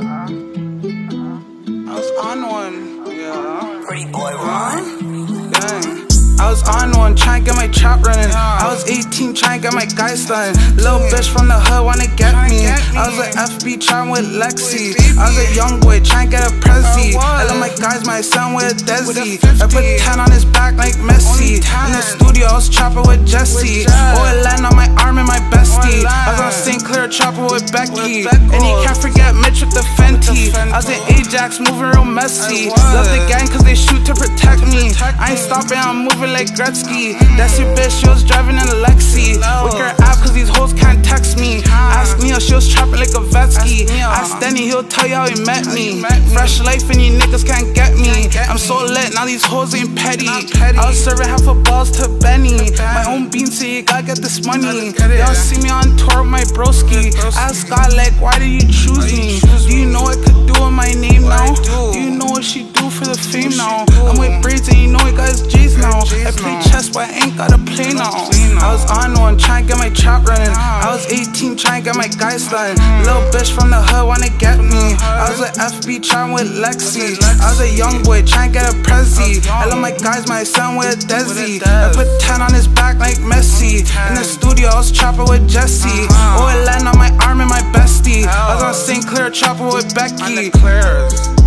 I was on one, yeah. Pretty boy Ron. Gang. I was on one, trying to get my trap running. I was 18, trying to get my guys stunning. Little bitch from the hood wanna get me. I was like FB trying with Lexi. I was a young boy trying to get a Prezi. I love my guys, my son with a Desi. I put 10 on his back like Messi. In the studio, I was chopping with Jesse. Oh, it land on my arm and my bestie. I was on St. Clair chopping with Becky. And you can't forget Mitch with the Fenty. I was in Ajax moving real messy. Love the gang cause they shoot to protect me. I ain't stopping, I'm moving like Gretzky. That's your bitch, she was driving in a Lexi. With her app cause these hoes can't text me. Ask Neil, she was trapping like a Vetsky. Ask Denny, he'll tell you how he met me. Fresh life and you niggas can't get me. I'm so lit, now these hoes ain't petty. I was serving half a balls to Benny. My own beans, so you gotta get this money. Y'all see me on tour with my broski. Ask God like, why did you choose me? Do you know what I could do with my name now? Do you know what she do for the fame now? I'm with braids and you know he got his G's now. I play chess but I ain't gotta play now. I was on one, trying to get my trap running. I was 18, trying to get my guys stunning. Little bitch from the hood wanna get me. I was like FB trying with Lexi. I was a young boy trying to get a Prezi. I love my guys, my son with a Desi. I put 10 on his back like Messi. In the studio, I was chopping with Jesse. Oh, it land on my arm and my bestie. I was on St. Clair chopping with Becky.